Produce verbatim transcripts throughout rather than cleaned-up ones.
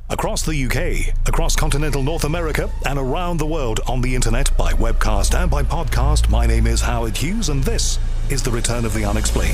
Across the U K, across continental North America, and around the world on the internet by webcast and by podcast, my name is Howard Hughes, and this is The Return of the Unexplained.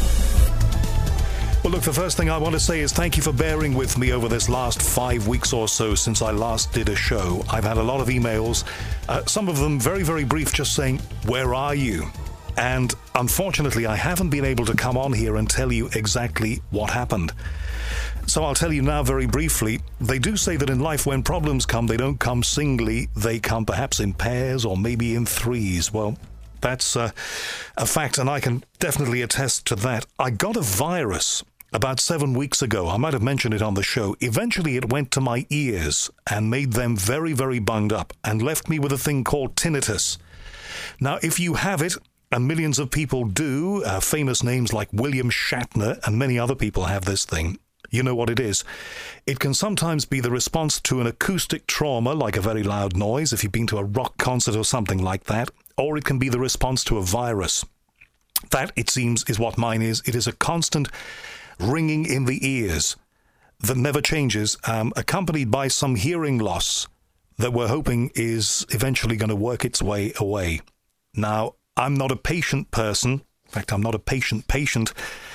Well, look, the first thing I want to say is thank you for bearing with me over this last five weeks or so since I last did a show. I've had a lot of emails, uh, some of them very, very brief, just saying, where are you? And unfortunately, I haven't been able to come on here and tell you exactly what happened. So I'll tell you now very briefly. They do say that in life, when problems come, they don't come singly. They come perhaps in pairs or maybe in threes. Well, that's uh, a fact, and I can definitely attest to that. I got a virus about seven weeks ago. I might have mentioned it on the show. Eventually, it went to my ears and made them very, very bunged up and left me with a thing called tinnitus. Now, if you have it, and millions of people do, uh, famous names like William Shatner and many other people have this thing, you know what it is. It can sometimes be the response to an acoustic trauma, like a very loud noise, if you've been to a rock concert or something like that, or it can be the response to a virus. That, it seems, is what mine is. It is a constant ringing in the ears that never changes, um, accompanied by some hearing loss that we're hoping is eventually going to work its way away. Now, I'm not a patient person. In fact, I'm not a patient patient,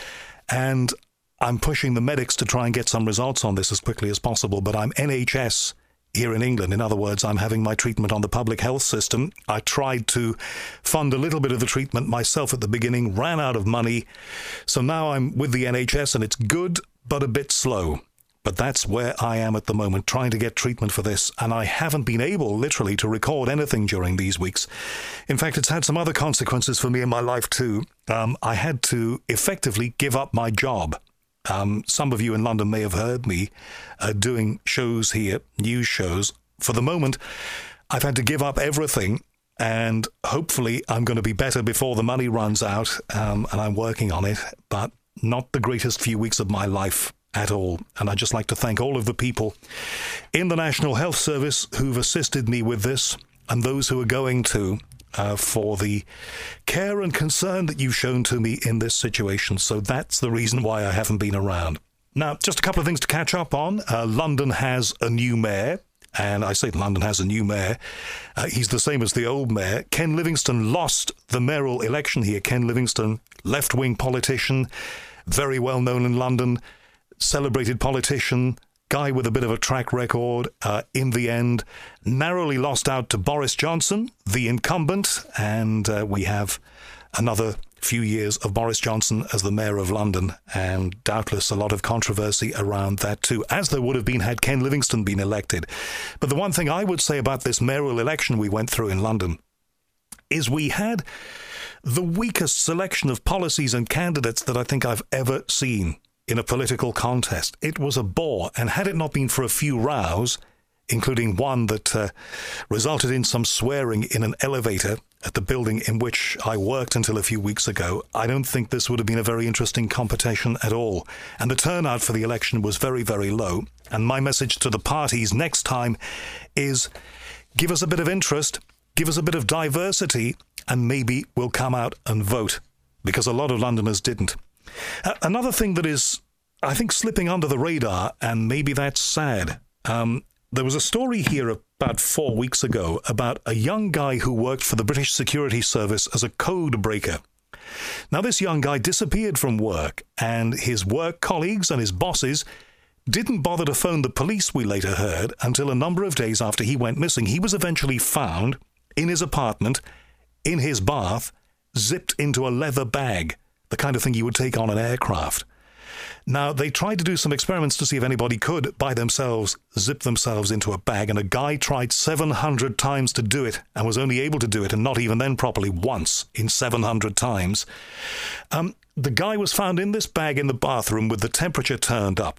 and I'm pushing the medics to try and get some results on this as quickly as possible, but I'm N H S here in England. In other words, I'm having my treatment on the public health system. I tried to fund a little bit of the treatment myself at the beginning, ran out of money, so now I'm with the N H S, and it's good, but a bit slow. But that's where I am at the moment, trying to get treatment for this, and I haven't been able, literally, to record anything during these weeks. In fact, it's had some other consequences for me in my life too. Um, I had to effectively give up my job. Um, some of you in London may have heard me uh, doing shows here, news shows. For the moment, I've had to give up everything, and hopefully I'm going to be better before the money runs out, um, and I'm working on it, but not the greatest few weeks of my life at all. And I'd just like to thank all of the people in the National Health Service who've assisted me with this, and those who are going to, uh, for the care and concern that you've shown to me in this situation. So that's the reason why I haven't been around. Now, just a couple of things to catch up on. Uh, London has a new mayor. And I say London has a new mayor. Uh, he's the same as the old mayor. Ken Livingstone lost the mayoral election here. Ken Livingstone, left-wing politician, very well known in London, celebrated politician, guy with a bit of a track record, uh, in the end, narrowly lost out to Boris Johnson, the incumbent, and uh, we have another few years of Boris Johnson as the mayor of London, and doubtless a lot of controversy around that too, as there would have been had Ken Livingstone been elected. But the one thing I would say about this mayoral election we went through in London is we had the weakest selection of policies and candidates that I think I've ever seen in a political contest. It was a bore, and had it not been for a few rows, including one that uh, resulted in some swearing in an elevator at the building in which I worked until a few weeks ago, I don't think this would have been a very interesting competition at all. And the turnout for the election was very, very low. And my message to the parties next time is give us a bit of interest, give us a bit of diversity, and maybe we'll come out and vote, because a lot of Londoners didn't. Uh, another thing that is, I think, slipping under the radar, and maybe that's sad, um, there was a story here about four weeks ago about a young guy who worked for the British Security Service as a code breaker. Now, this young guy disappeared from work, and his work colleagues and his bosses didn't bother to phone the police, we later heard, until a number of days after he went missing. He was eventually found in his apartment, in his bath, zipped into a leather bag, the kind of thing you would take on an aircraft. Now, they tried to do some experiments to see if anybody could, by themselves, zip themselves into a bag, and a guy tried seven hundred times to do it and was only able to do it, and not even then properly, once in seven hundred times. Um, the guy was found in this bag in the bathroom with the temperature turned up.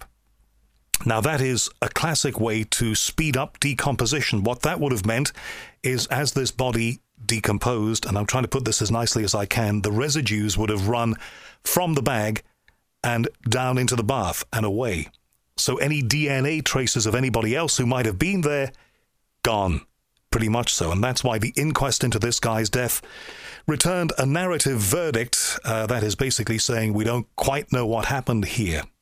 Now, that is a classic way to speed up decomposition. What that would have meant is, as this body decomposed, and I'm trying to put this as nicely as I can, the residues would have run from the bag and down into the bath and away. So any D N A traces of anybody else who might have been there, gone. Pretty much so. And that's why the inquest into this guy's death returned a narrative verdict uh, that is basically saying we don't quite know what happened here.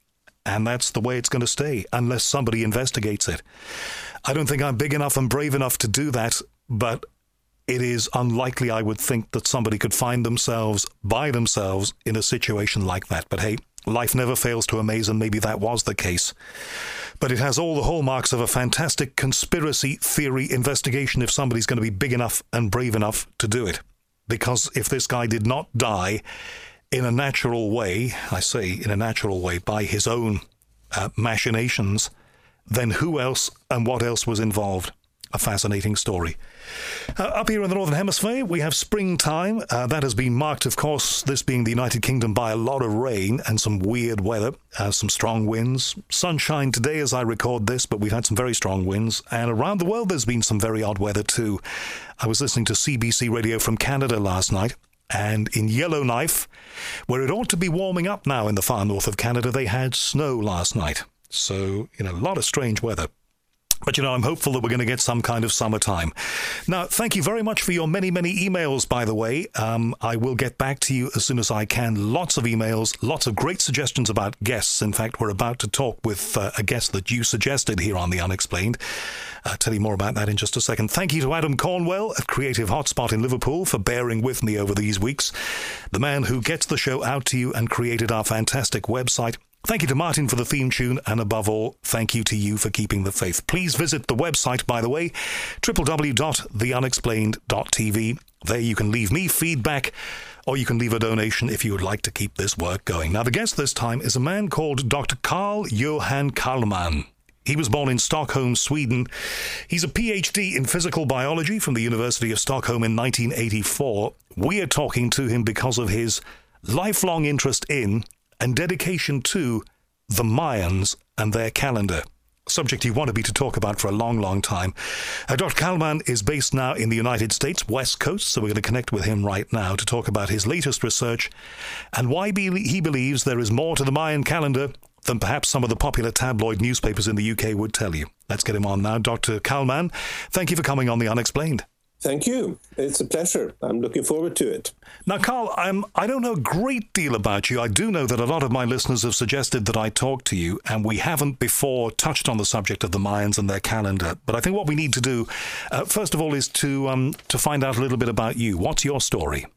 and that's the way it's going to stay unless somebody investigates it. I don't think I'm big enough and brave enough to do that, but it is unlikely, I would think, that somebody could find themselves by themselves in a situation like that. But hey, life never fails to amaze, and maybe that was the case. But it has all the hallmarks of a fantastic conspiracy theory investigation if somebody's going to be big enough and brave enough to do it. Because if this guy did not die in a natural way, I say in a natural way, by his own uh, machinations, then who else and what else was involved? A fascinating story. Uh, up here in the Northern Hemisphere, we have springtime. Uh, that has been marked, of course, this being the United Kingdom, by a lot of rain and some weird weather, uh, some strong winds. Sunshine today as I record this, but we've had some very strong winds. And around the world, there's been some very odd weather too. I was listening to C B C Radio from Canada last night, and in Yellowknife, where it ought to be warming up now in the far north of Canada, they had snow last night. So, you know, a lot of strange weather. But, you know, I'm hopeful that we're going to get some kind of summertime. Now, thank you very much for your many, many emails, by the way. Um, I will get back to you as soon as I can. Lots of emails, lots of great suggestions about guests. In fact, we're about to talk with uh, a guest that you suggested here on The Unexplained. I'll tell you more about that in just a second. Thank you to Adam Cornwell at Creative Hotspot in Liverpool for bearing with me over these weeks. The man who gets the show out to you and created our fantastic website. Thank you to Martin for the theme tune, and above all, thank you to you for keeping the faith. Please visit the website, by the way, w w w dot the unexplained dot t v. There you can leave me feedback, or you can leave a donation if you would like to keep this work going. Now, the guest this time is a man called Doctor Carl Johan Kallman. He was born in Stockholm, Sweden. He's a P H D in physical biology from the University of Stockholm in nineteen eighty-four. We are talking to him because of his lifelong interest in and dedication to the Mayans and their calendar, a subject you wanted me to talk about for a long, long time. Uh, Doctor Kallman is based now in the United States, West Coast, so we're going to connect with him right now to talk about his latest research and why be- he believes there is more to the Mayan calendar than perhaps some of the popular tabloid newspapers in the U K would tell you. Let's get him on now. Doctor Kallman, thank you for coming on The Unexplained. Thank you. It's a pleasure. I'm looking forward to it. Now, Carl, I'm, I don't know a great deal about you. I do know that a lot of my listeners have suggested that I talk to you, and we haven't before touched on the subject of the Mayans and their calendar. But I think what we need to do, uh, first of all, is to um, to find out a little bit about you. What's your story?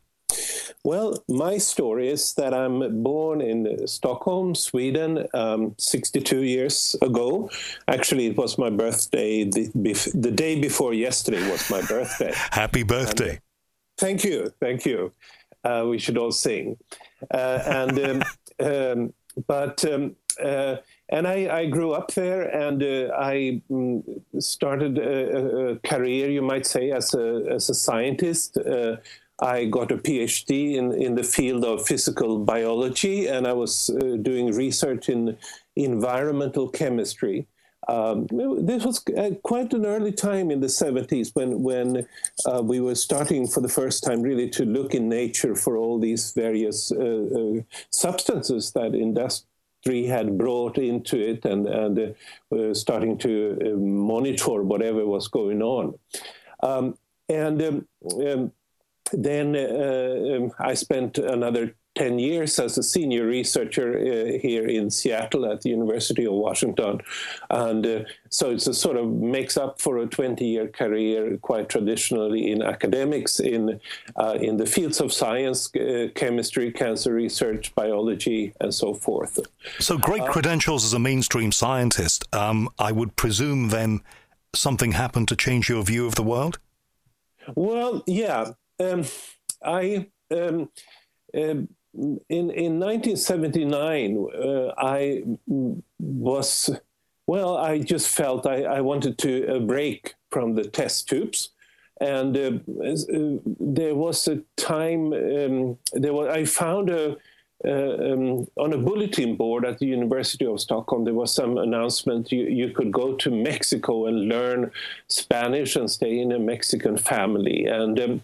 Well, my story is that I'm born in Stockholm, Sweden, um, sixty-two years ago. Actually, it was my birthday. The, bef- the day before yesterday was my birthday. Happy birthday. And, thank you. Thank you. Uh, we should all sing. Uh, and um, um, But... Um, uh, And I, I grew up there, and uh, I um, started a, a career, you might say, as a as a scientist. Uh, I got a P H D in, in the field of physical biology, and I was uh, doing research in environmental chemistry. Um, this was uh, quite an early time in the seventies when when uh, we were starting for the first time really to look in nature for all these various uh, uh, substances that industry had brought into it, and, and uh, were starting to uh, monitor whatever was going on. Um, and um, um, then uh, um, I spent another ten years as a senior researcher uh, here in Seattle at the University of Washington. And uh, so it's a sort of makes up for a twenty-year career, quite traditionally in academics, in uh, in the fields of science, uh, chemistry, cancer research, biology, and so forth. So great uh, credentials as a mainstream scientist. Um, I would presume then something happened to change your view of the world? Well, yeah. Um, I... Um, uh, In in nineteen seventy-nine, uh, I was, well, I just felt I, I wanted to uh, break from the test tubes. And uh, uh, there was a time, um, there was, I found a, uh, um, on a bulletin board at the University of Stockholm, there was some announcement you, you could go to Mexico and learn Spanish and stay in a Mexican family. And um,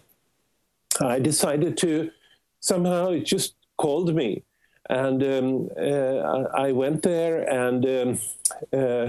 I decided to, somehow it just called me, and um, uh, I went there, and um, uh,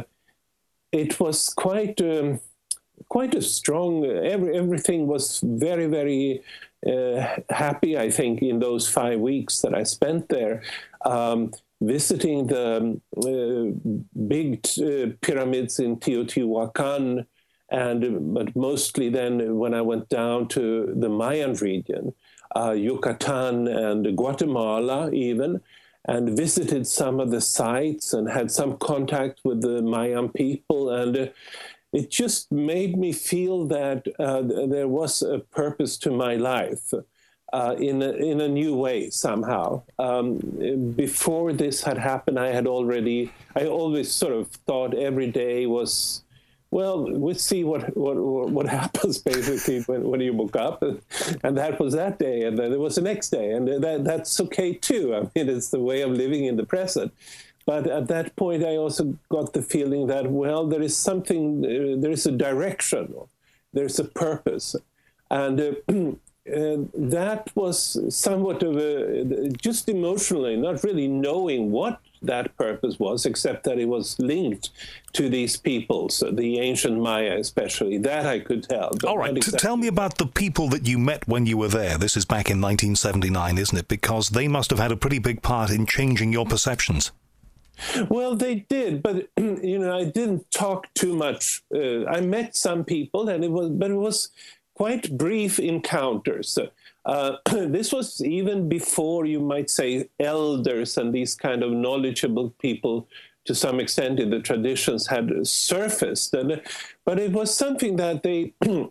it was quite um, quite a strong. Every, everything was very, very uh, happy. I think in those five weeks that I spent there, um, visiting the uh, big uh, pyramids in Teotihuacan, and but mostly then when I went down to the Mayan region, uh, Yucatan and Guatemala even, and visited some of the sites and had some contact with the Mayan people. And uh, it just made me feel that uh, there was a purpose to my life uh, in, a, in a new way somehow. Um, before this had happened, I had already, I always sort of thought every day was, well, we'll see what what, what happens, basically, when, when you woke up. And that was that day, and then there was the next day. And that that's okay, too. I mean, it's the way of living in the present. But at that point, I also got the feeling that, well, there is something, uh, there is a direction, there's a purpose. And uh, uh, that was somewhat of a, just emotionally, not really knowing what that purpose was, except that it was linked to these peoples, the ancient Maya especially. That I could tell. All right, exactly. Tell me about the people that you met when you were there. This is back in nineteen seventy-nine, isn't it? Because they must have had a pretty big part in changing your perceptions. Well, they did, but you know, I didn't talk too much. Uh, I met some people, and it was, but it was quite brief encounters. Uh, this was even before, you might say, elders and these kind of knowledgeable people, to some extent, in the traditions had surfaced. And, but it was something that they,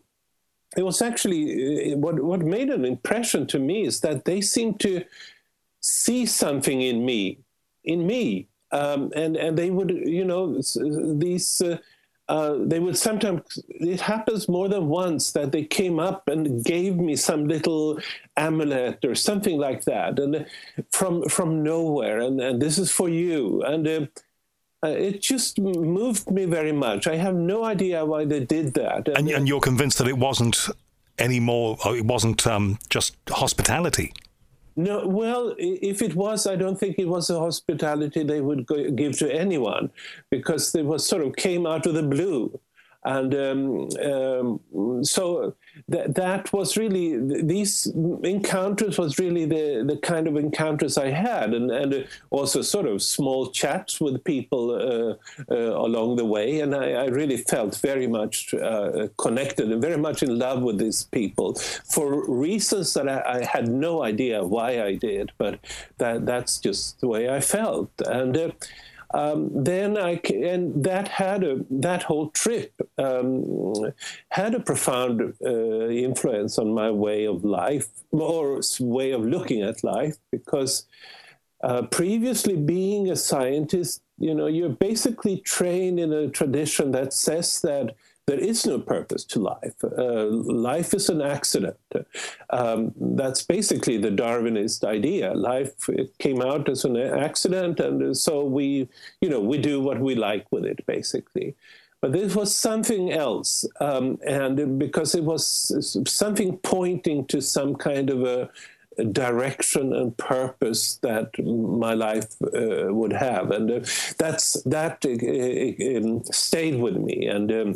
it was actually, what, what made an impression to me is that they seemed to see something in me, in me. Um, and, and they would, you know, these... Uh, Uh, they would sometimes, it happens more than once that they came up and gave me some little amulet or something like that, and from from nowhere, and, and this is for you. And uh, uh, it just moved me very much. I have no idea why they did that. And, and, and you're convinced that it wasn't any more, it wasn't um, just hospitality? No, well, if it was, I don't think it was a hospitality they would go, give to anyone, because it was sort of came out of the blue. And um, um, so th- that was really, these encounters was really the, the kind of encounters I had, and, and also sort of small chats with people uh, uh, along the way. And I, I really felt very much uh, connected and very much in love with these people for reasons that I, I had no idea why I did, but that that's just the way I felt. And uh, Um, then I and that had a that whole trip um, had a profound uh, influence on my way of life, or way of looking at life, because uh, previously being a scientist, you know, you're basically trained in a tradition that says that there is no purpose to life. Uh, life is an accident. Um, that's basically the Darwinist idea. Life, it came out as an accident, and so we, you know, we do what we like with it, basically. But this was something else, um, and because it was something pointing to some kind of a, a direction and purpose that my life uh, would have, and uh, that's that uh, um, stayed with me. And um,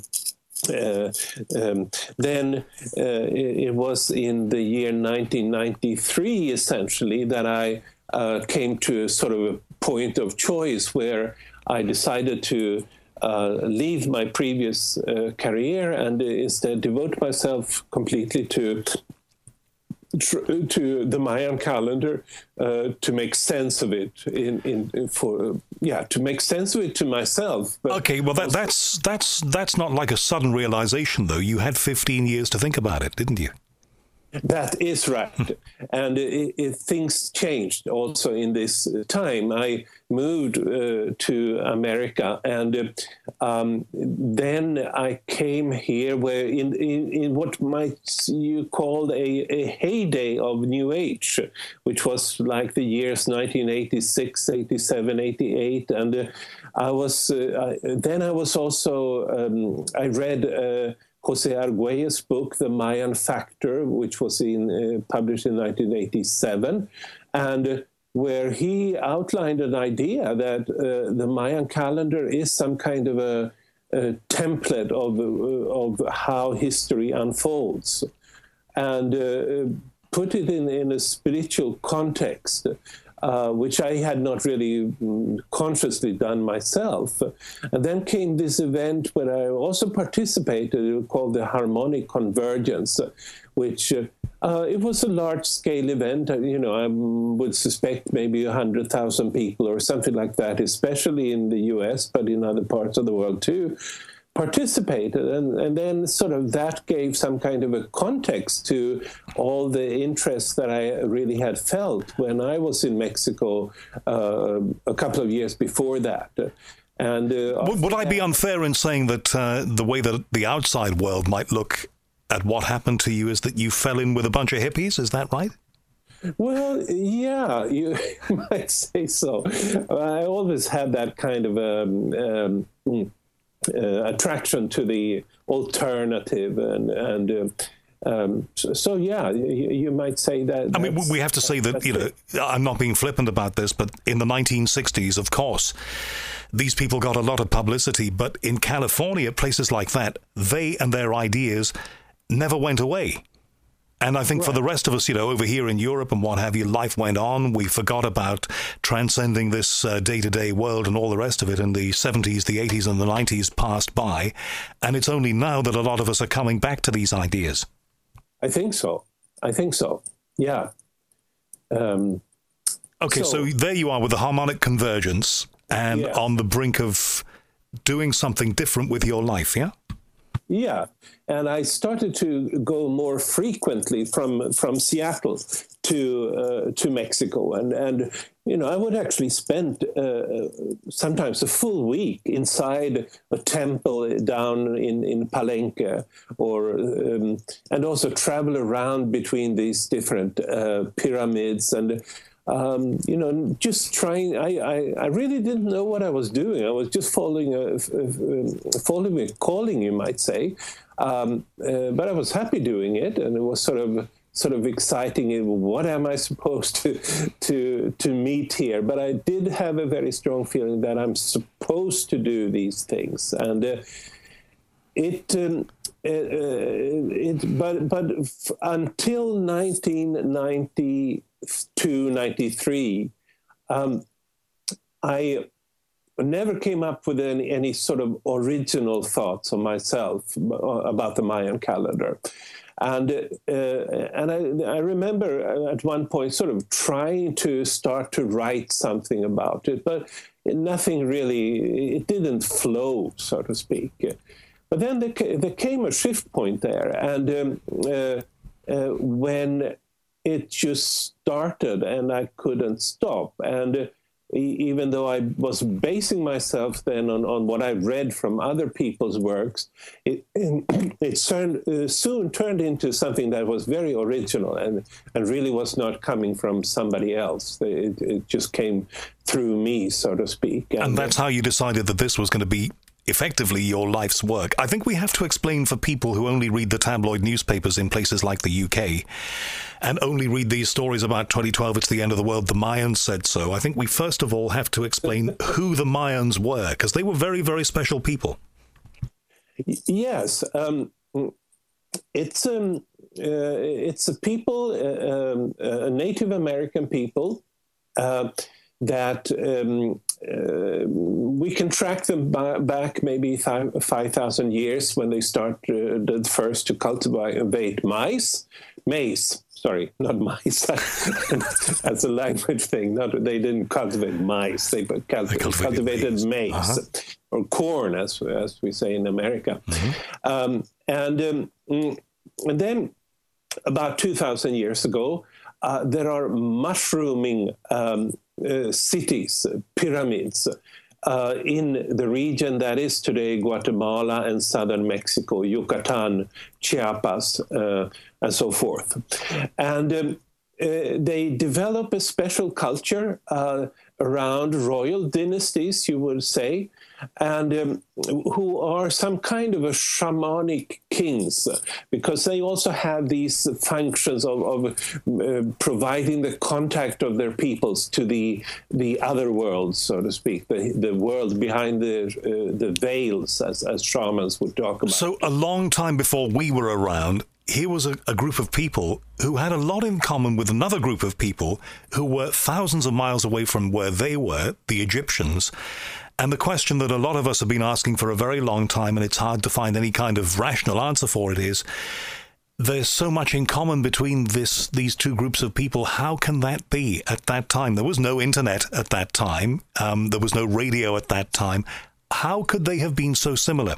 Uh, um, then uh, it, it was in the year nineteen ninety-three, essentially, that I uh, came to a sort of a point of choice where I decided to uh, leave my previous uh, career and instead devote myself completely to to the Mayan calendar, uh, to make sense of it in, in for yeah to make sense of it to myself. But okay, well that, that's that's that's not like a sudden realization, though. You had fifteen years to think about it, didn't you? That is right. And it, it, things changed also in this time. I moved uh, to America, and uh, um, then I came here where in, in, in what might you call a, a heyday of New Age, which was like the years nineteen eighty-six, eighty-seven, eighty-eight. And uh, I was, uh, I, then I was also, um, I read uh, Jose Arguelles' book, The Mayan Factor, which was in, uh, published in nineteen eighty-seven, and uh, where he outlined an idea that uh, the Mayan calendar is some kind of a, a template of, uh, of how history unfolds, and uh, put it in, in a spiritual context. uh, which I had not really consciously done myself. And then came this event where I also participated, called the Harmonic Convergence, which uh, uh, it was a large-scale event. You know, I would suspect maybe one hundred thousand people or something like that, especially in the U S, but in other parts of the world too, participated. And, and then sort of that gave some kind of a context to all the interest that I really had felt when I was in Mexico uh, a couple of years before that. And uh, Would, would I be unfair in saying that uh, the way that the outside world might look at what happened to you is that you fell in with a bunch of hippies? Is that right? Well, yeah, you might say so. I always had that kind of um, um, uh, attraction to the alternative, and and uh, um, so, so yeah, you, you might say that. I mean, we have to say that, you know, I'm not being flippant about this, but in the nineteen sixties, of course, these people got a lot of publicity, but in California, places like that, they and their ideas never went away. And I think right. for the rest of us, you know, over here in Europe and what have you, life went on. We forgot about transcending this uh, day-to-day world and all the rest of it. In the seventies, the eighties and the nineties passed by. And it's only now that a lot of us are coming back to these ideas. I think so. I think so. Yeah. Um, okay, so, so there you are with the harmonic convergence and yeah. on the brink of doing something different with your life, yeah? Yeah, and I started to go more frequently from from Seattle to uh, to Mexico, and and you know I would actually spend uh, sometimes a full week inside a temple down in in Palenque, or um, and also travel around between these different uh, pyramids and. Um, you know, just trying. I, I, I really didn't know what I was doing. I was just following a, a, following a calling, you might say. Um, uh, but I was happy doing it, and it was sort of sort of exciting. What am I supposed to to to meet here? But I did have a very strong feeling that I'm supposed to do these things, and uh, it. Um, it, uh, it but but f- until nineteen ninety-two, ninety-three, um, I never came up with any, any sort of original thoughts on myself about the Mayan calendar. And uh, and I, I remember at one point sort of trying to start to write something about it, but nothing really, it didn't flow, so to speak. But then there, there came a shift point there, and um, uh, uh, when it just started and I couldn't stop. And uh, even though I was basing myself then on, on what I read from other people's works, it, it turned, uh, soon turned into something that was very original and, and really was not coming from somebody else. It, it just came through me, so to speak. And, and that's how you decided that this was going to be effectively your life's work. I think we have to explain for people who only read the tabloid newspapers in places like the U K and only read these stories about twenty twelve, it's the end of the world, the Mayans said so. I think we first of all have to explain who the Mayans were, because they were very, very special people. Yes. Um, it's, um, uh, it's a people, uh, um, a Native American people uh, that... Um, Uh, we can track them b- back maybe five thousand years when they start uh, the first to cultivate maize, maize. Sorry, not mice. That's a language thing. Not they didn't cultivate mice. They, cultiv- they cultivated, cultivated maize, maize uh-huh. or corn, as as we say in America. Mm-hmm. Um, and um, and then about two thousand years ago, uh, there are mushrooming. Um, Uh, cities, uh, pyramids, uh, in the region that is today Guatemala and southern Mexico, Yucatan, Chiapas, uh, and so forth. And um, uh, they develop a special culture uh, around royal dynasties, you would say, and um, who are some kind of a shamanic kings, because they also have these functions of, of uh, providing the contact of their peoples to the the other world, so to speak, the, the world behind the uh, the veils, as, as shamans would talk about. So a long time before we were around, here was a, a group of people who had a lot in common with another group of people who were thousands of miles away from where they were, the Egyptians. And the question that a lot of us have been asking for a very long time, and it's hard to find any kind of rational answer for it, is there's so much in common between this these two groups of people. How can that be at that time? There was no internet at that time. Um, there was no radio at that time. How could they have been so similar?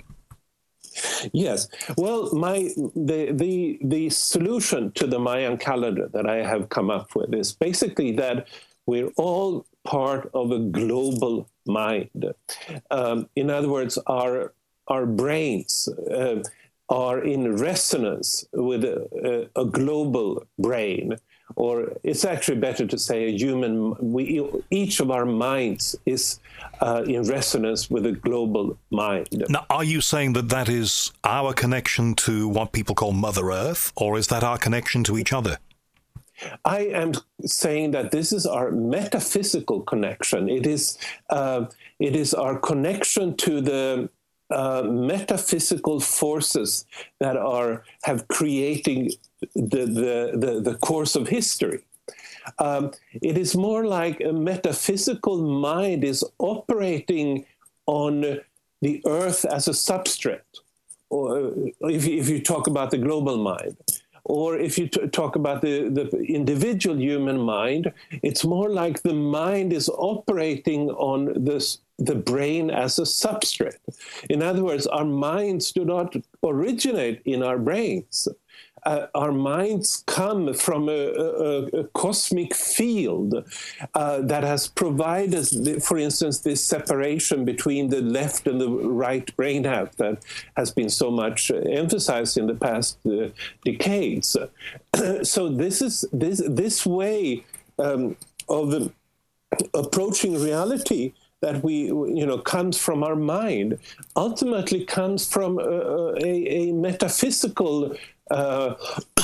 Yes. Well, my the, the the solution to the Mayan calendar that I have come up with is basically that we're all part of a global mind. Um, in other words, our our brains uh, are in resonance with a, a, a global brain, or it's actually better to say a human. We each of our minds is uh, in resonance with a global mind. Now, are you saying that that is our connection to what people call Mother Earth, or is that our connection to each other? I am saying that this is our metaphysical connection. It is uh, it is our connection to the uh, metaphysical forces that are have creating the the the, the course of history. Um, it is more like a metaphysical mind is operating on the earth as a substrate, or if if you talk about the global mind. Or if you t- talk about the, the individual human mind, it's more like the mind is operating on this, the brain as a substrate. In other words, our minds do not originate in our brains. Uh, our minds come from a, a, a cosmic field uh, that has provided, for instance, this separation between the left and the right brain half that has been so much emphasized in the past uh, decades. So this is this this way um, of um, approaching reality that we, you know, comes from our mind, ultimately comes from a, a, a metaphysical Uh,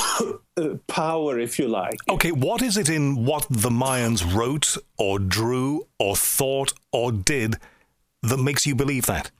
power, if you like. Okay, what is it in what the Mayans wrote or drew or thought or did that makes you believe that?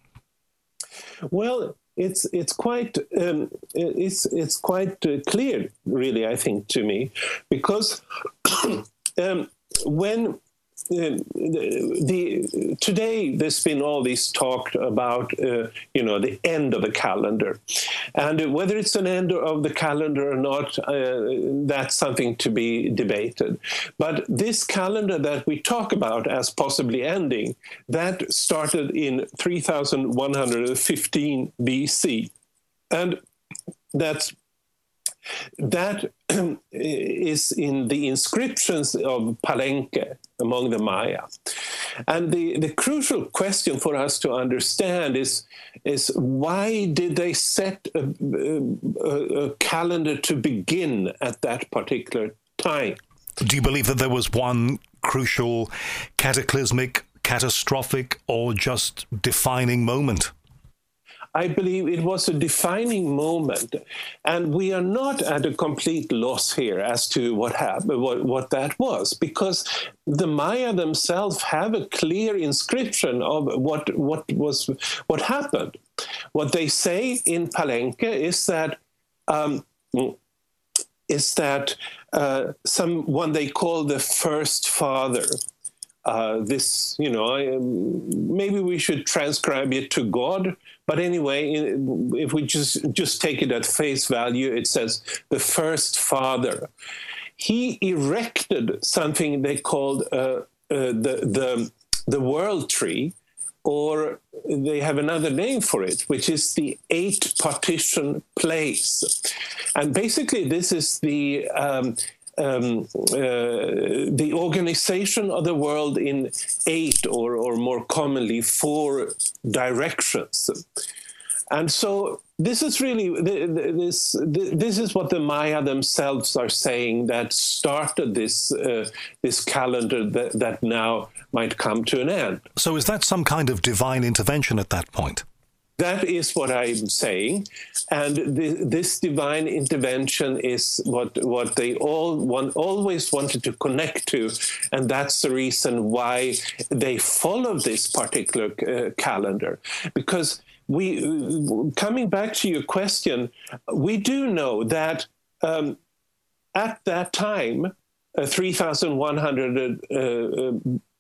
Well, it's it's quite um, it's it's quite uh, clear, really, I think, to me, because um, when Uh, the, the today there's been all this talk about uh, you know the end of the calendar, and uh, whether it's an end of the calendar or not, uh, that's something to be debated. But this calendar that we talk about as possibly ending, that started in three thousand one hundred fifteen B C, and that's that is in the inscriptions of Palenque among the Maya. And the, the crucial question for us to understand is, is why did they set a, a, a calendar to begin at that particular time? Do you believe that there was one crucial, cataclysmic, catastrophic, or just defining moment? I believe it was a defining moment, and we are not at a complete loss here as to what happened, what, what that was, because the Maya themselves have a clear inscription of what what was what happened. What they say in Palenque is that um, is that uh, someone they call the first father. Uh, this, you know, I, maybe we should transcribe it to God. But anyway, if we just, just take it at face value, it says the first father. He erected something they called uh, uh, the, the, the world tree, or they have another name for it, which is the eight partition place. And basically this is the... Um, Um, uh, the organization of the world in eight or, or more commonly four directions. And so this is really, this, this is what the Maya themselves are saying that started this, uh, this calendar that, that now might come to an end. So is that some kind of divine intervention at that point? that is what I'm saying. And the, this divine intervention is what, what they all want, always wanted to connect to. And that's the reason why they follow this particular uh, calendar. Because we, coming back to your question, we do know that um, at that time, uh, three thousand one hundred uh,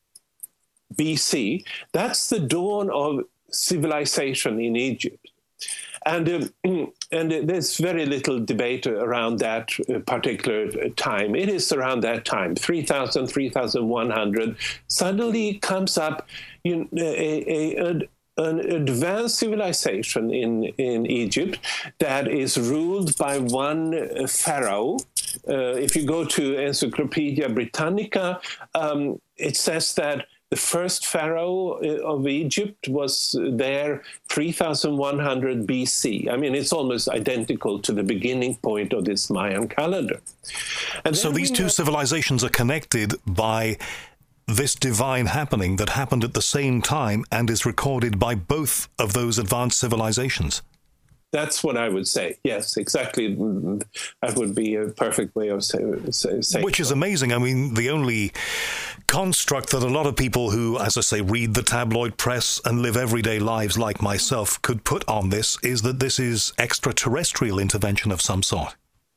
B C, that's the dawn of civilization in Egypt. And, um, and there's very little debate around that particular time. It is around that time, three thousand, three thousand one hundred, suddenly comes up you know, a, a, a an advanced civilization in, in Egypt that is ruled by one pharaoh. Uh, if you go to Encyclopedia Britannica, um, it says that the first pharaoh of Egypt was there three thousand one hundred B C. I mean, it's almost identical to the beginning point of this Mayan calendar. And so these two have... civilizations are connected by this divine happening that happened at the same time and is recorded by both of those advanced civilizations. That's what I would say. Yes, exactly. That would be a perfect way of saying say, Which is so. amazing. I mean, the only construct that a lot of people who, as I say, read the tabloid press and live everyday lives like myself could put on this is that this is extraterrestrial intervention of some sort.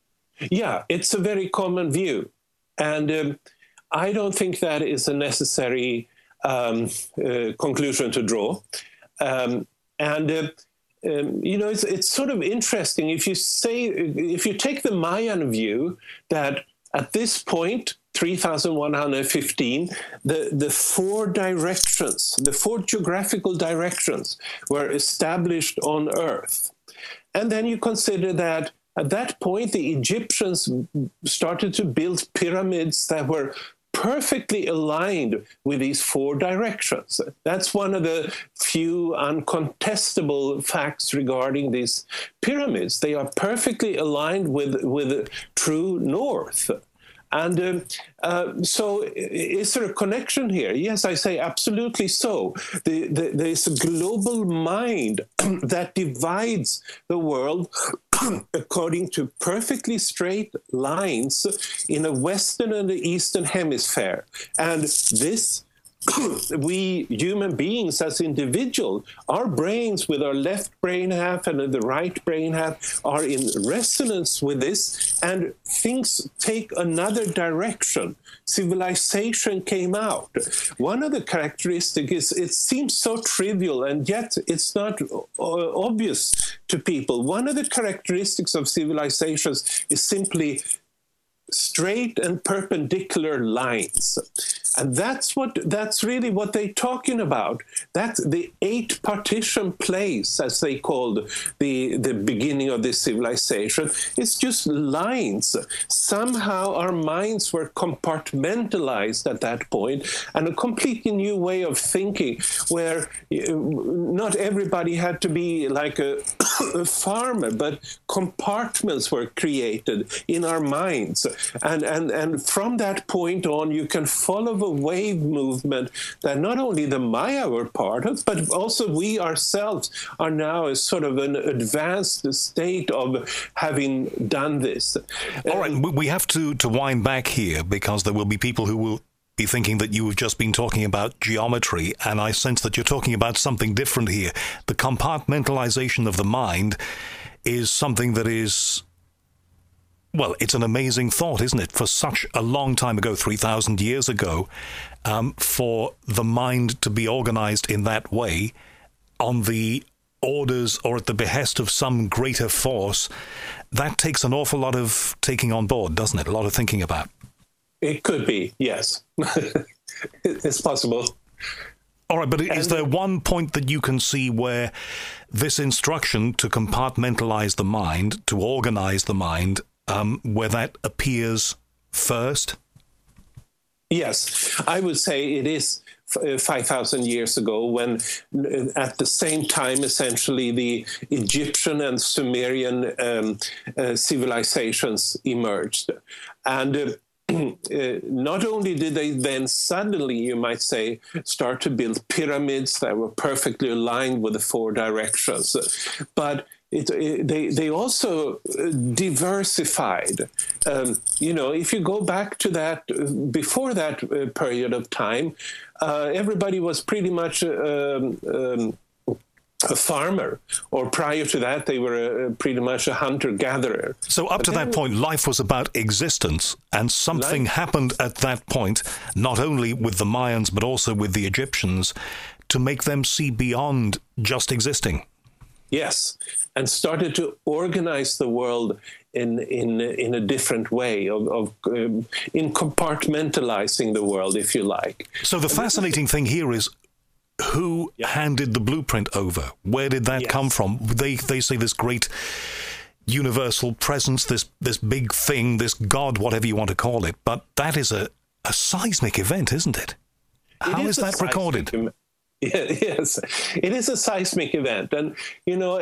Yeah, it's a very common view. And um, I don't think that is a necessary um, uh, conclusion to draw. Um, and... Uh, Um, you know, it's, it's sort of interesting if you say, if you take the Mayan view that at this point, three thousand one hundred fifteen, the, the four directions, the four geographical directions were established on Earth. And then you consider that at that point, the Egyptians started to build pyramids that were perfectly aligned with these four directions. That's one of the few uncontestable facts regarding these pyramids. They are perfectly aligned with, with true north. And um, uh, so is there a connection here? Yes, I say absolutely so. The, the, there's a global mind that divides the world according to perfectly straight lines in the Western and the Eastern hemisphere. And this, we human beings as individuals, our brains with our left brain half and the right brain half are in resonance with this, and things take another direction. Civilization came out. One of the characteristics is it seems so trivial, and yet it's not uh, obvious to people. One of the characteristics of civilizations is simply straight and perpendicular lines. And that's what that's really what they're talking about. That's the eight partition place, as they called the, the beginning of this civilization. It's just lines. Somehow our minds were compartmentalized at that point, and a completely new way of thinking where not everybody had to be like a, a farmer, but compartments were created in our minds. And, and, and from that point on, you can follow the wave movement that not only the Maya were part of, but also we ourselves are now a sort of an advanced state of having done this. All right, we have to, to wind back here because there will be people who will be thinking that you have just been talking about geometry, and I sense that you're talking about something different here. The compartmentalization of the mind is something that is... Well, it's an amazing thought, isn't it? For such a long time ago, three thousand years ago, um, for the mind to be organized in that way, on the orders or at the behest of some greater force, that takes an awful lot of taking on board, doesn't it? A lot of thinking about. It could be, yes. It's possible. All right, but is there one point that you can see where this instruction to compartmentalize the mind, to organize the mind, Um, where that appears first? Yes, I would say it is five thousand years ago when at the same time, essentially, the Egyptian and Sumerian um, uh, civilizations emerged. And uh, uh, not only did they then suddenly, you might say, start to build pyramids that were perfectly aligned with the four directions, but It, it, they they also diversified. Um, you know, if you go back to that, before that uh, period of time, uh, everybody was pretty much um, um, a farmer, or prior to that, they were a, pretty much a hunter-gatherer. So up to that point, life was about existence, and something life. happened at that point, not only with the Mayans, but also with the Egyptians, to make them see beyond just existing. Yes, and started to organize the world in in in a different way, of, of um, in compartmentalizing the world, if you like. So the fascinating thing here is, who yeah. handed the blueprint over? Where did that yes. come from? They they say this great universal presence, this this big thing, this God, whatever you want to call it. But that is a, a seismic event, isn't it? How it is, is that recorded? Em- Yes, it is a seismic event. And, you know,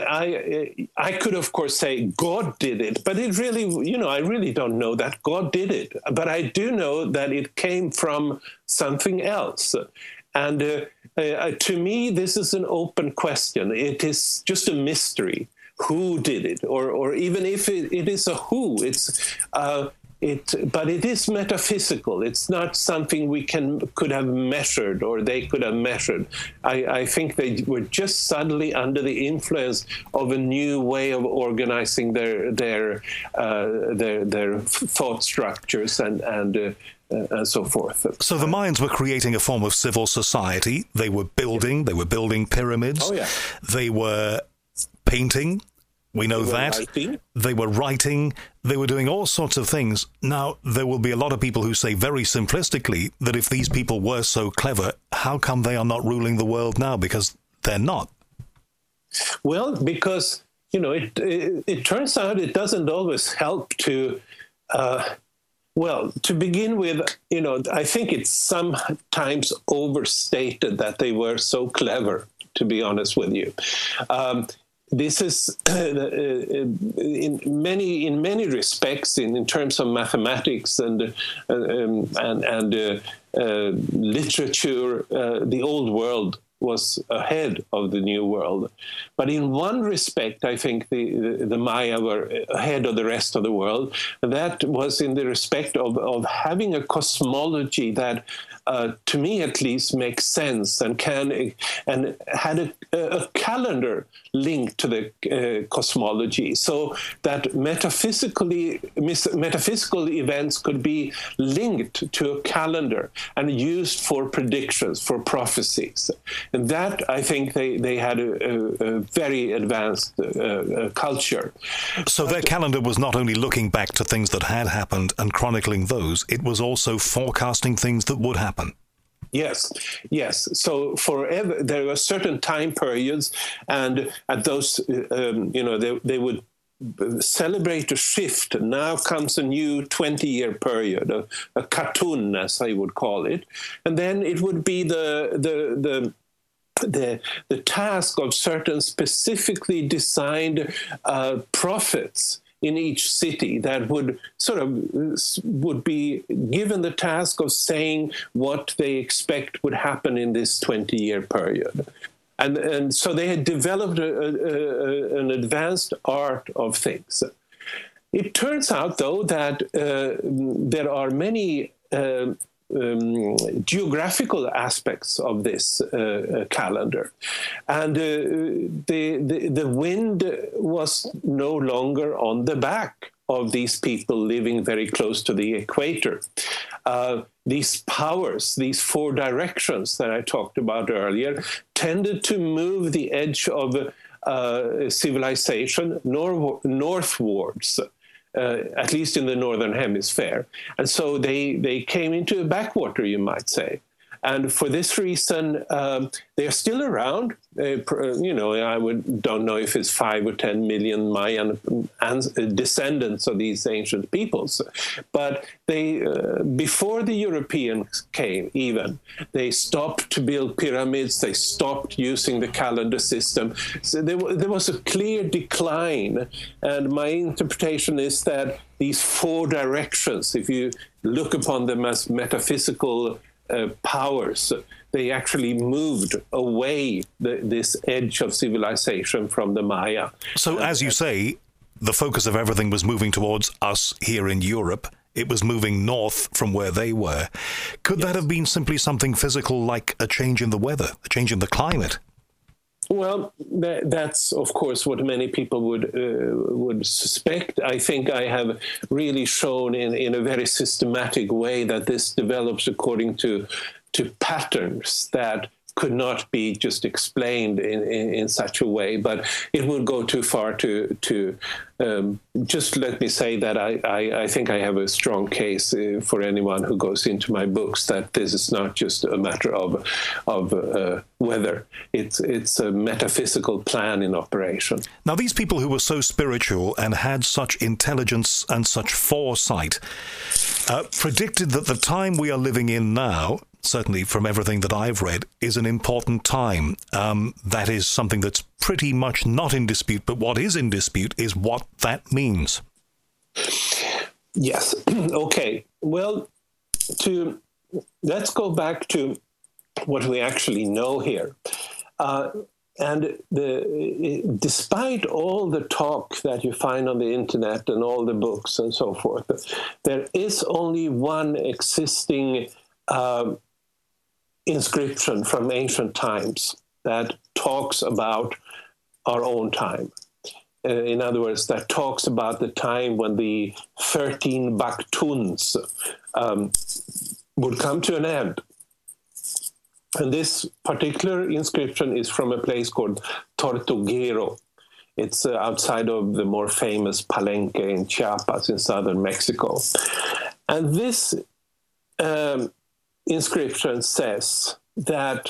I I could, of course, say God did it, but it really, you know, I really don't know that God did it. But I do know that it came from something else. And uh, uh, to me, this is an open question. It is just a mystery. Who did it? Or or even if it, it is a who, it's... Uh, It, but it is metaphysical. It's not something we can could have measured, or they could have measured. I, I think they were just suddenly under the influence of a new way of organizing their their uh, their, their thought structures and and. Uh, Uh, and so forth. So the Mayans were creating a form of civil society. They were building, they were building pyramids. Oh, yeah. They were painting. We know they were that. Writing. They were writing. They were doing all sorts of things. Now, there will be a lot of people who say very simplistically that if these people were so clever, how come they are not ruling the world now? Because they're not. Well, because, you know, it, it, it turns out it doesn't always help to... Uh, Well, to begin with, you know, I think it's sometimes overstated that they were so clever, to be honest with you. Um, this is, uh, in many in many respects, in, in terms of mathematics and uh, um, and, and uh, uh, literature, uh, the old world was ahead of the new world. But in one respect, I think the, the, the Maya were ahead of the rest of the world. That was in the respect of, of having a cosmology that, uh, to me at least, makes sense and can and had a, a calendar linked to the uh, cosmology, so that metaphysically metaphysical events could be linked to a calendar and used for predictions, for prophecies. And that, I think, they, they had a, a, a very advanced uh, uh, culture. So their calendar was not only looking back to things that had happened and chronicling those, it was also forecasting things that would happen. Yes, yes. So forever, there were certain time periods, and at those, um, you know, they, they would celebrate a shift. Now comes a new twenty-year period, a, a katun, as I would call it, and then it would be the the the. The, the task of certain specifically designed uh, prophets in each city that would sort of would be given the task of saying what they expect would happen in this twenty-year period. And, and so they had developed a, a, a, an advanced art of things. It turns out, though, that uh, there are many uh, Um, geographical aspects of this uh, uh, calendar. And uh, the, the, the wind was no longer on the back of these people living very close to the equator. Uh, these powers, these four directions that I talked about earlier, tended to move the edge of uh, civilization nor- northwards. Uh, at least in the northern hemisphere. And so they, they came into a backwater, you might say. And for this reason, um, they're still around. Uh, you know, I would, don't know if it's five or ten million Mayan descendants of these ancient peoples. But they, uh, before the Europeans came even, they stopped to build pyramids, they stopped using the calendar system. So there, there was a clear decline. And my interpretation is that these four directions, if you look upon them as metaphysical uh, powers, they actually moved away the, this edge of civilization from the Maya. So, as you say, the focus of everything was moving towards us here in Europe. It was moving north from where they were. Could yes. that have been simply something physical, like a change in the weather, a change in the climate? Well, that, that's, of course, what many people would uh, would suspect. I think I have really shown in, in a very systematic way that this develops according to to patterns that could not be just explained in, in, in such a way, but it would go too far to to um, just let me say that I, I, I think I have a strong case uh, for anyone who goes into my books that this is not just a matter of of uh, weather. It's it's a metaphysical plan in operation. Now, these people who were so spiritual and had such intelligence and such foresight uh, predicted that the time we are living in now, certainly from everything that I've read, is an important time. Um, that is something that's pretty much not in dispute, but what is in dispute is what that means. Yes. Okay. Well, to let's go back to what we actually know here. Uh, and the, despite all the talk that you find on the internet and all the books and so forth, there is only one existing uh, inscription from ancient times that talks about our own time. Uh, in other words, that talks about the time when the thirteen Baktuns um, would come to an end. And this particular inscription is from a place called Tortuguero. It's uh, outside of the more famous Palenque in Chiapas in southern Mexico. And this um, inscription says that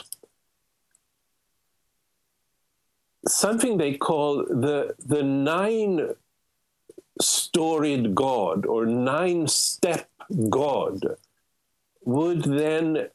something they call the, the nine-storied God or nine-step God would then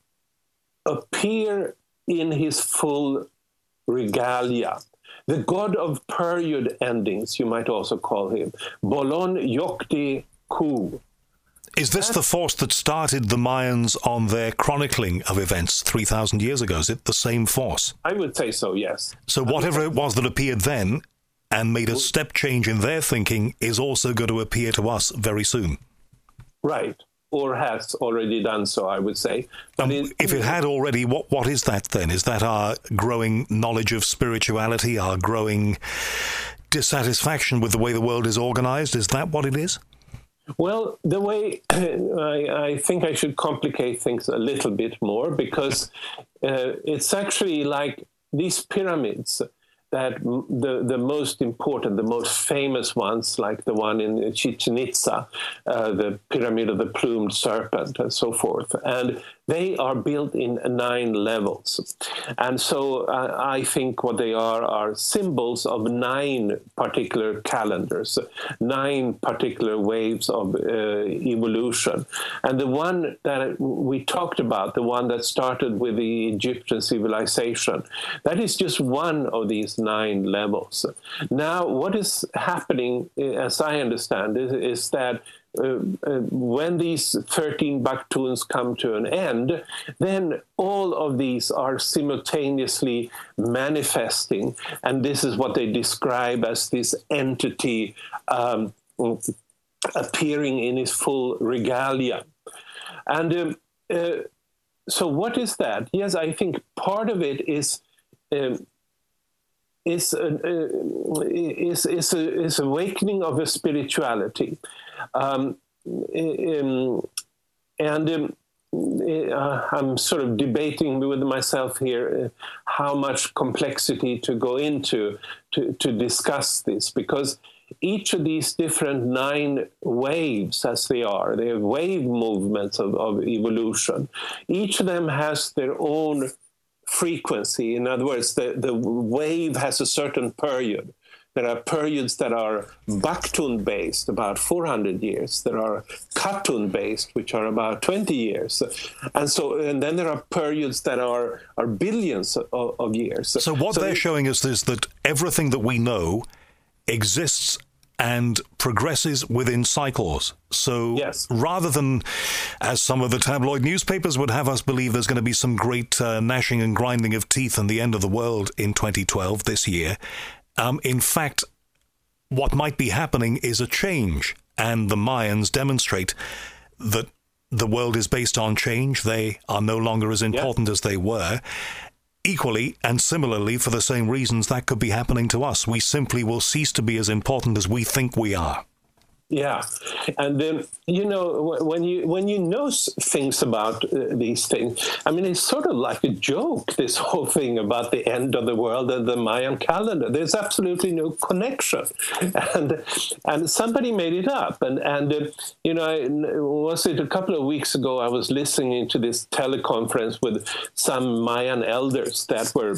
appear in his full regalia. The God of period endings, you might also call him. Bolon Yokti Ku. Is this the force that started the Mayans on their chronicling of events three thousand years ago? Is it the same force? I would say so, yes. So whatever it was that appeared then and made a step change in their thinking is also going to appear to us very soon. Right. Or has already done so, I would say. But um, it, if it had already, what what is that then? Is that our growing knowledge of spirituality, our growing dissatisfaction with the way the world is organized? Is that what it is? Well, the way I, I think I should complicate things a little bit more, because uh, it's actually like these pyramids that the, the most important, the most famous ones, like the one in Chichen Itza, uh, the Pyramid of the Plumed Serpent, and so forth. And they are built in nine levels. And so uh, I think what they are are symbols of nine particular calendars, nine particular waves of uh, evolution. And the one that we talked about, the one that started with the Egyptian civilization, that is just one of these nine levels. Now, what is happening, as I understand it, is that Uh, uh, when these thirteen Baktuns come to an end, then all of these are simultaneously manifesting, and this is what they describe as this entity um, appearing in its full regalia. And um, uh, so what is that? Yes, I think part of it is um, is, uh, is, is, a, is awakening of a spirituality. Um, um, and um, uh, I'm sort of debating with myself here uh, how much complexity to go into to, to discuss this, because each of these different nine waves, as they are, they are wave movements of, of evolution. Each of them has their own frequency. In other words, the, the wave has a certain period. There are periods that are Baktun-based, about four hundred years. There are Khatun-based, which are about twenty years. And so, and then there are periods that are, are billions of, of years. So what so they're they, showing us is that everything that we know exists and progresses within cycles. So yes. rather than, as some of the tabloid newspapers would have us believe, there's going to be some great uh, gnashing and grinding of teeth and the end of the world in twenty twelve, this year, Um, in fact, what might be happening is a change, and the Mayans demonstrate that the world is based on change. They are no longer as important yeah. as they were. Equally and similarly, for the same reasons, that could be happening to us. We simply will cease to be as important as we think we are. Yeah, and then, you know, when you when you know things about uh, these things, I mean, it's sort of like a joke, this whole thing about the end of the world and the Mayan calendar. There's absolutely no connection, and and somebody made it up. And and uh, you know, I, was it a couple of weeks ago? I was listening to this teleconference with some Mayan elders that were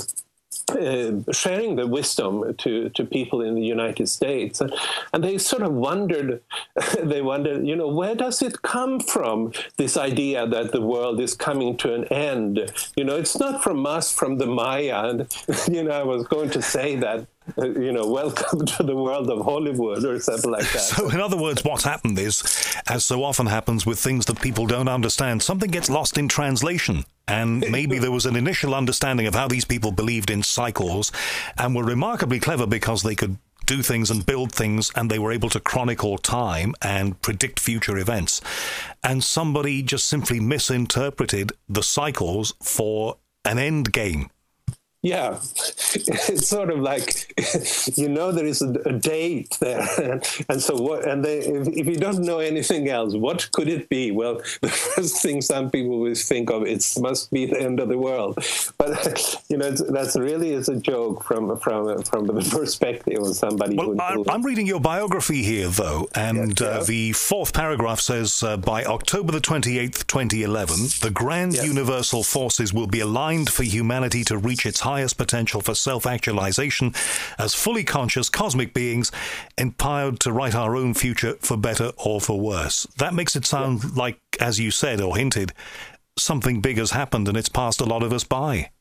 Uh, sharing the wisdom to, to people in the United States. And, and they sort of wondered, they wondered, you know, where does it come from, this idea that the world is coming to an end? You know, it's not from us, from the Maya. And, you know, I was going to say that, uh, you know, welcome to the world of Hollywood or something like that. So, in other words, what's happened is, as so often happens with things that people don't understand, something gets lost in translation. And maybe there was an initial understanding of how these people believed in cycles and were remarkably clever because they could do things and build things, and they were able to chronicle time and predict future events. And somebody just simply misinterpreted the cycles for an end game. Yeah, it's sort of like, you know, there is a, a date there, and, and so what? And they, if, if you don't know anything else, what could it be? Well, the first thing some people will think of, it must be the end of the world. But you know, it's, that's really is a joke from from from the perspective of somebody. Well, who, I'm, I'm reading your biography here, though, and yes, yeah. uh, the fourth paragraph says, uh, by October the twenty-eighth, twenty eleven, the grand yes. universal forces will be aligned for humanity to reach its highest potential for self-actualization as fully conscious cosmic beings empowered to write our own future for better or for worse. That makes it sound yeah. like, as you said or hinted, something big has happened and it's passed a lot of us by.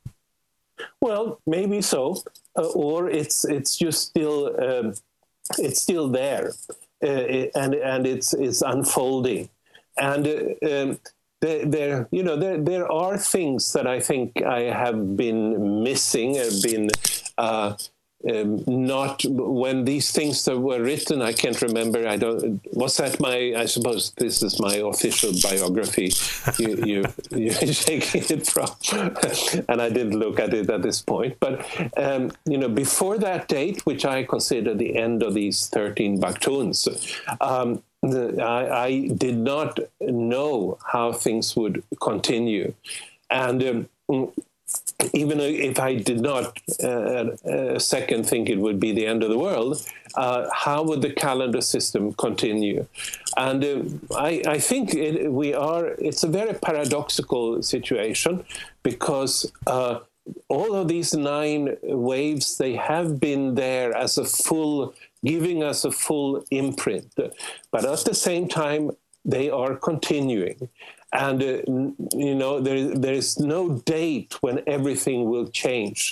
Well, maybe so, uh, or it's it's just still um, it's still there, uh, and and it's it's unfolding, and. Uh, um, There, there, you know, there, there are things that I think I have been missing, have been uh, um, not when these things that were written. I can't remember. I don't. Was that my? I suppose this is my official biography. You, you, you're shaking it from, and I didn't look at it at this point. But um, you know, before that date, which I consider the end of these thirteen Baktuns. Um, I, I did not know how things would continue. And um, even if I did not uh, a second think it would be the end of the world, uh, how would the calendar system continue? And uh, I, I think it, we are, it's a very paradoxical situation because uh, all of these nine waves, they have been there as a full giving us a full imprint. But at the same time, they are continuing. And, uh, you know, there, there is no date when everything will change,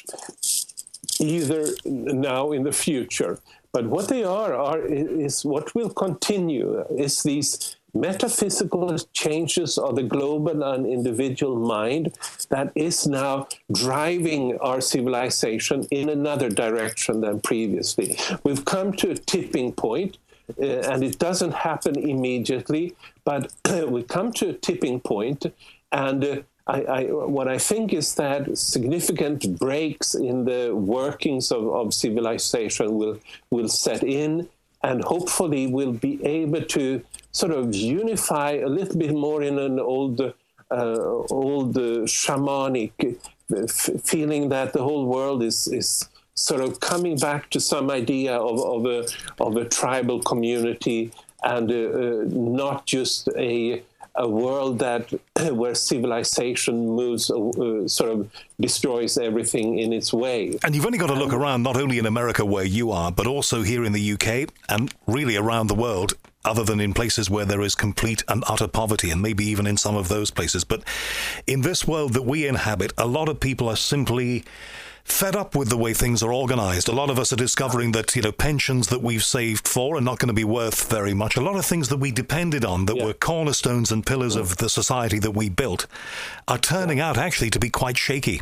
either now in the future. But what they are, are is what will continue, is these metaphysical changes of the global and individual mind that is now driving our civilization in another direction than previously. We've come to a tipping point, uh, and it doesn't happen immediately, but we come to a tipping point, and uh, I, I, what I think is that significant breaks in the workings of, of civilization will, will set in, and hopefully we'll be able to sort of unify a little bit more in an old, uh, old uh, shamanic f- feeling that the whole world is is sort of coming back to some idea of, of a of a tribal community, and uh, uh, not just a a world that where civilization moves, uh, sort of destroys everything in its way. And you've only got to look around, not only in America where you are, but also here in the U K and really around the world, other than in places where there is complete and utter poverty, and maybe even in some of those places. But in this world that we inhabit, a lot of people are simply fed up with the way things are organized. A lot of us are discovering that, you know, pensions that we've saved for are not going to be worth very much. A lot of things that we depended on, that yeah. were cornerstones and pillars of the society that we built, are turning out actually to be quite shaky.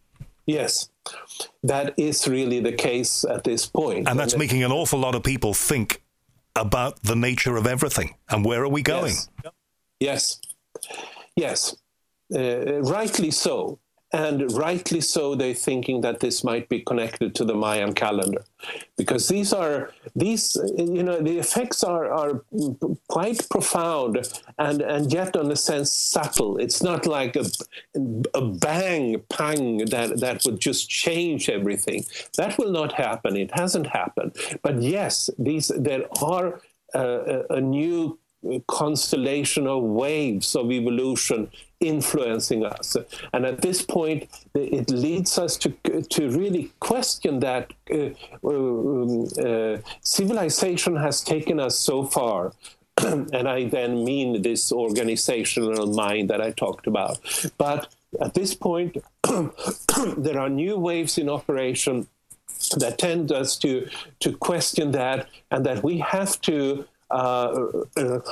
Yes, that is really the case at this point. And that's and making an awful lot of people think about the nature of everything and where are we going? Yes, yes, yes. Uh, rightly so. And rightly so, they're thinking that this might be connected to the Mayan calendar, because these are these you know the effects are are quite profound and and yet in a sense subtle. It's not like a a bang pang that that would just change everything. That will not happen. It hasn't happened. But yes, these there are uh, a, a new constellation of waves of evolution influencing us, and at this point it leads us to to really question that uh, um, uh, civilization has taken us so far, and I then mean this organizational mind that I talked about. But at this point there are new waves in operation that tend us to to question that, and that we have to Uh, uh,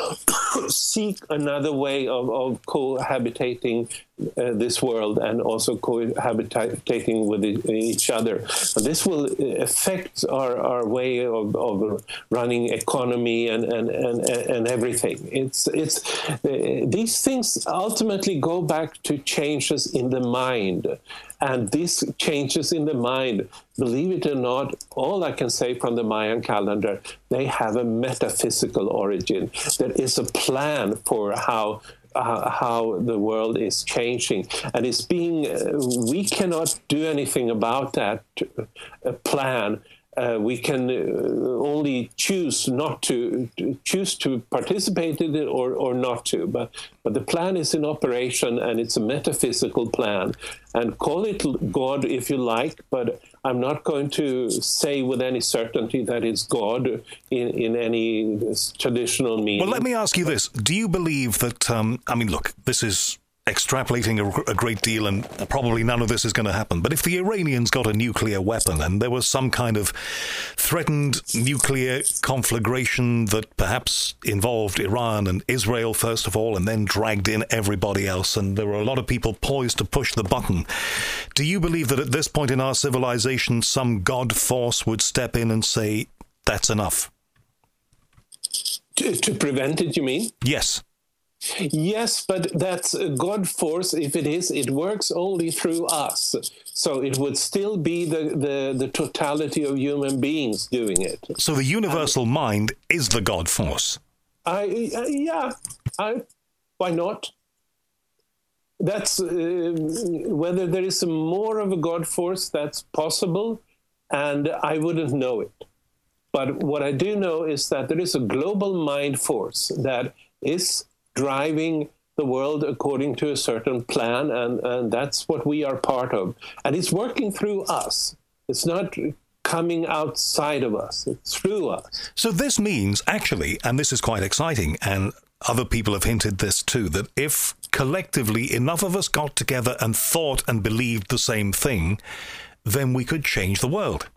seek another way of, of cohabitating uh, this world, and also cohabitating with each other. This will affect our, our way of, of running economy and, and, and, and everything. It's, it's, uh, these things ultimately go back to changes in the mind. And these changes in the mind, believe it or not, all I can say from the Mayan calendar, they have a metaphysical origin. There is a plan for how uh, how the world is changing, and it's being. Uh, we cannot do anything about that uh, plan. Uh, we can uh, only choose not to, to choose to participate in it or, or not to. But but the plan is in operation, and it's a metaphysical plan. And call it God if you like, but I'm not going to say with any certainty that it's God in, in any traditional meaning. Well, let me ask you this. Do you believe that, um, I mean, look, this is extrapolating a, a great deal, and probably none of this is going to happen. But if the Iranians got a nuclear weapon and there was some kind of threatened nuclear conflagration that perhaps involved Iran and Israel first of all, and then dragged in everybody else, and there were a lot of people poised to push the button, do you believe that at this point in our civilization, some God force would step in and say, that's enough? To, to prevent it, you mean? Yes. Yes, but that's a God force. If it is, it works only through us. So it would still be the, the, the totality of human beings doing it. So the universal and, mind is the God force. I uh, yeah, I why not? That's uh, whether there is more of a God force, that's possible, and I wouldn't know it. But what I do know is that there is a global mind force that is driving the world according to a certain plan, and, and that's what we are part of. And it's working through us. It's not coming outside of us. It's through us. So this means, actually, and this is quite exciting, and other people have hinted this too, that if collectively enough of us got together and thought and believed the same thing, then we could change the world.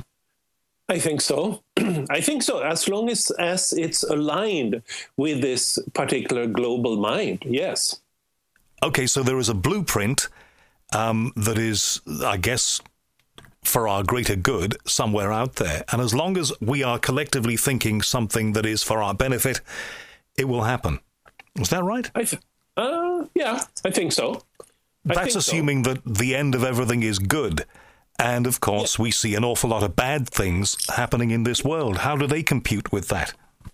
I think so. I think so, as long as, as it's aligned with this particular global mind, yes. Okay, so there is a blueprint um, that is, I guess, for our greater good somewhere out there. And as long as we are collectively thinking something that is for our benefit, it will happen. Is that right? I th- uh, yeah, I think so. I That's think assuming so. that the end of everything is good. And, of course, yeah. we see an awful lot of bad things happening in this world. How do they compute with that?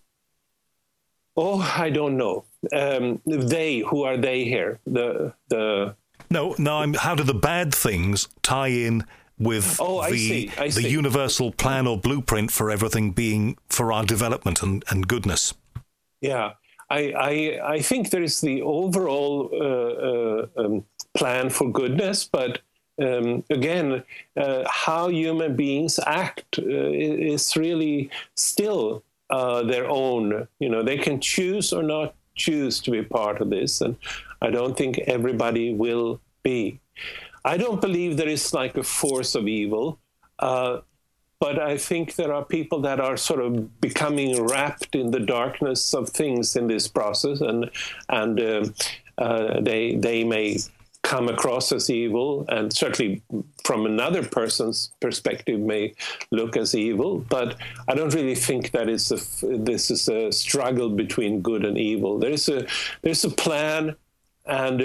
Oh, I don't know. Um, they, who are they here? The the. No, no. I'm, how do the bad things tie in with oh, I the, see. I the see. universal plan or blueprint for everything being for our development and, and goodness. Yeah, I, I, I think there is the overall uh, uh, um, plan for goodness, but um, again, uh, how human beings act uh, is really still uh, their own. You know, they can choose or not choose to be part of this, and I don't think everybody will be. I don't believe there is like a force of evil, uh, but I think there are people that are sort of becoming wrapped in the darkness of things in this process, and and um, uh, they they may come across as evil, and certainly from another person's perspective may look as evil. But I don't really think that it's a, this is a struggle between good and evil. There is a there's a plan. And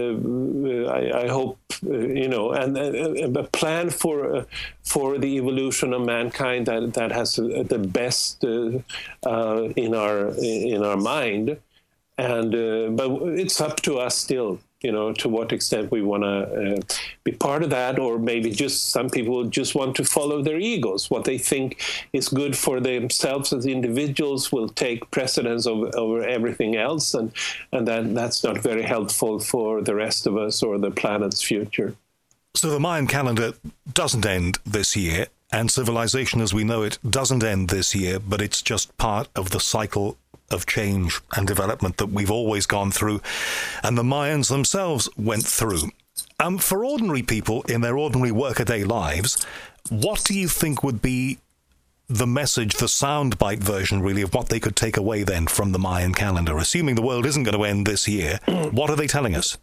uh, uh, I, I hope, uh, you know, and uh, a plan for uh, for the evolution of mankind that that has uh, the best uh, uh, in our in our mind, and uh, but it's up to us still, you know, to what extent we want to uh, be part of that, or maybe just some people just want to follow their egos. What they think is good for themselves as individuals will take precedence over, over everything else, and and that that's not very helpful for the rest of us or the planet's future. So the Mayan calendar doesn't end this year, and civilization as we know it doesn't end this year, but it's just part of the cycle of change and development that we've always gone through, and the Mayans themselves went through. Um, for ordinary people in their ordinary workaday lives, what do you think would be the message, the soundbite version, really, of what they could take away then from the Mayan calendar? Assuming the world isn't going to end this year, what are they telling us?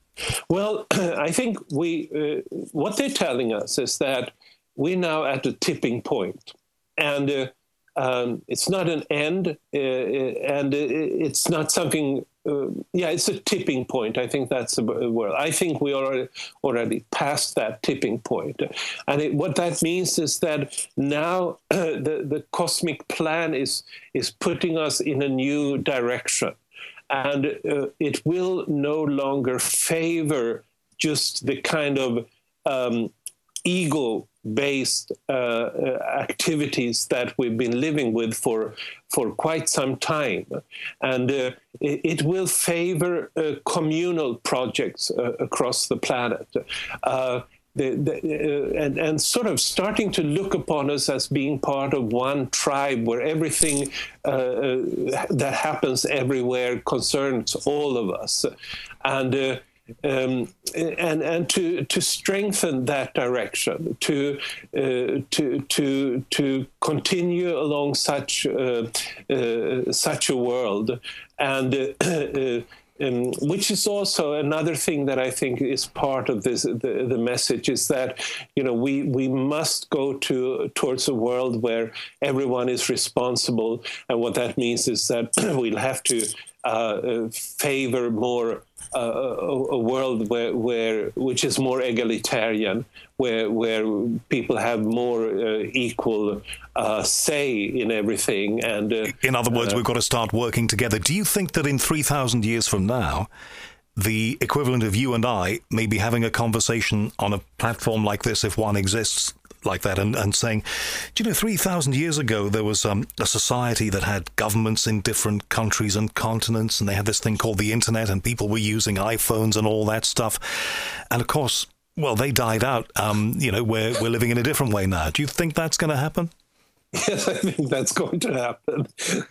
Well, I think we uh, what they're telling us is that we're now at a tipping point, and uh, Um, it's not an end, uh, and it's not something. Uh, yeah, it's a tipping point. I think that's the word. I think we are already past that tipping point, and it, what that means is that now uh, the the cosmic plan is is putting us in a new direction, and uh, it will no longer favor just the kind of um, ego based uh, activities that we've been living with for for quite some time, and uh, it, it will favor uh, communal projects uh, across the planet, uh, the, the, uh, and and sort of starting to look upon us as being part of one tribe where everything uh, that happens everywhere concerns all of us, and. Uh, Um, and and to to strengthen that direction, to uh, to to to continue along such uh, uh, such a world, and uh, uh, um, which is also another thing that I think is part of this. The, the message is that, you know, we we must go to towards a world where everyone is responsible, and what that means is that we'll have to uh, uh, favor more. Uh, a, a world where, where which is more egalitarian, where where people have more uh, equal uh, say in everything. And uh, in other words, uh, we've got to start working together. Do you think that in three thousand years from now, the equivalent of you and I may be having a conversation on a platform like this, if one exists like that, and, and saying, do you know, three thousand years ago, there was um, a society that had governments in different countries and continents, and they had this thing called the internet, and people were using iPhones and all that stuff. And of course, well, they died out. Um, you know, we're, we're living in a different way now. Do you think that's going to happen? Yes, I think that's going to happen.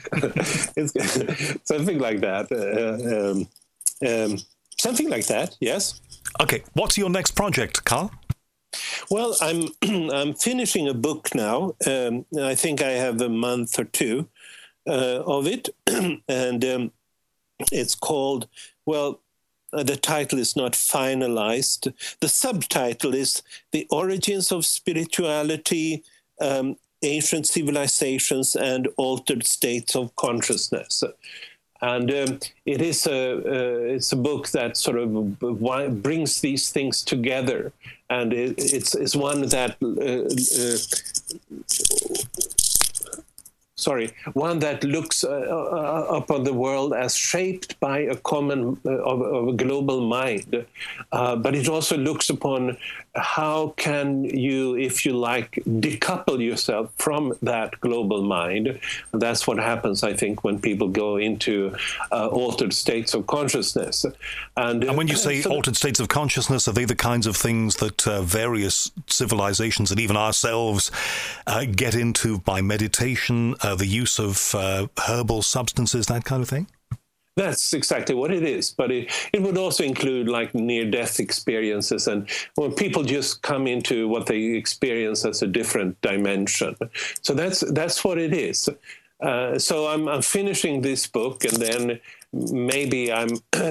It's something like that. Uh, um, um, something like that, yes. Okay, what's your next project, Carl? Well, I'm I'm finishing a book now. Um, I think I have a month or two uh, of it, and um, it's called, well, uh, the title is not finalized. The subtitle is The Origins of Spirituality, um, Ancient Civilizations and Altered States of Consciousness. And um, it is a uh, it's a book that sort of brings these things together, and it, it's it's one that uh, uh, sorry, one that looks uh, uh, upon the world as shaped by a common, uh, of, of a global mind. Uh, but it also looks upon how can you, if you like, decouple yourself from that global mind. And that's what happens, I think, when people go into uh, altered states of consciousness. And, and when you say so altered states of consciousness, are they the kinds of things that uh, various civilizations and even ourselves uh, get into by meditation, uh, the use of uh, herbal substances, that kind of thing? That's exactly what it is. But it, it would also include like near-death experiences, and when people just come into what they experience as a different dimension. So that's that's what it is. Uh, so I'm, I'm finishing this book, and then maybe I'm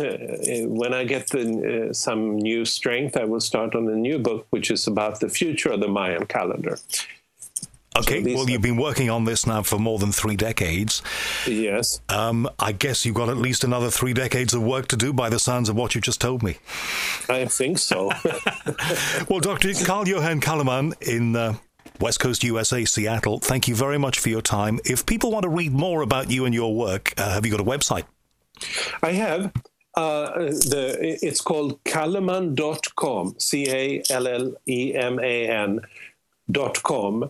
when I get the, uh, some new strength, I will start on a new book, which is about the future of the Mayan calendar. Okay, so well, you've been working on this now for more than three decades. Yes. Um, I guess you've got at least another three decades of work to do by the sounds of what you just told me. I think so. Well, Doctor Carl-Johan Calleman in uh, West Coast, U S A, Seattle, thank you very much for your time. If people want to read more about you and your work, uh, have you got a website? I have. Uh, the, it's called calleman dot com, C A L L E M A N dot com.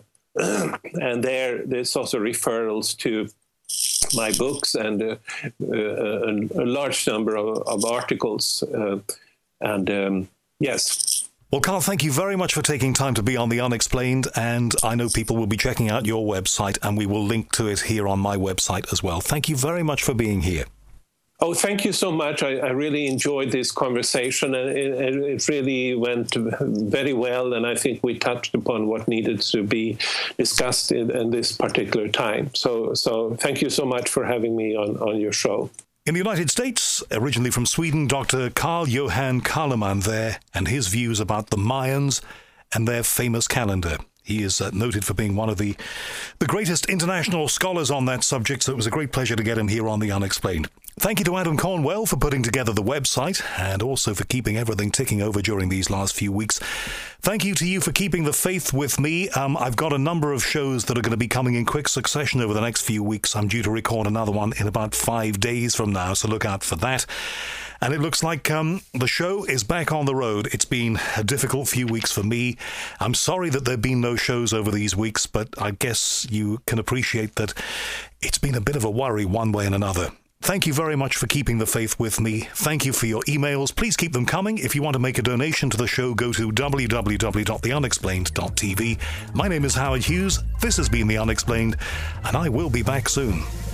And there, there's also referrals to my books and uh, uh, a, a large number of, of articles. Uh, and um, yes. Well, Carl, thank you very much for taking time to be on The Unexplained. And I know people will be checking out your website, and we will link to it here on my website as well. Thank you very much for being here. Oh, thank you so much. I, I really enjoyed this conversation, and it, it really went very well. And I think we touched upon what needed to be discussed in, in this particular time. So, so thank you so much for having me on, on your show. In the United States, originally from Sweden, Doctor Carl-Johan Calleman there, and his views about the Mayans and their famous calendar. He is uh, noted for being one of the, the greatest international scholars on that subject, so it was a great pleasure to get him here on The Unexplained. Thank you to Adam Cornwell for putting together the website and also for keeping everything ticking over during these last few weeks. Thank you to you for keeping the faith with me. Um, I've got a number of shows that are going to be coming in quick succession over the next few weeks. I'm due to record another one in about five days from now, so look out for that. And it looks like um, the show is back on the road. It's been a difficult few weeks for me. I'm sorry that there have been no shows over these weeks, but I guess you can appreciate that it's been a bit of a worry one way and another. Thank you very much for keeping the faith with me. Thank you for your emails. Please keep them coming. If you want to make a donation to the show, go to w w w dot the unexplained dot t v. My name is Howard Hughes. This has been The Unexplained, and I will be back soon.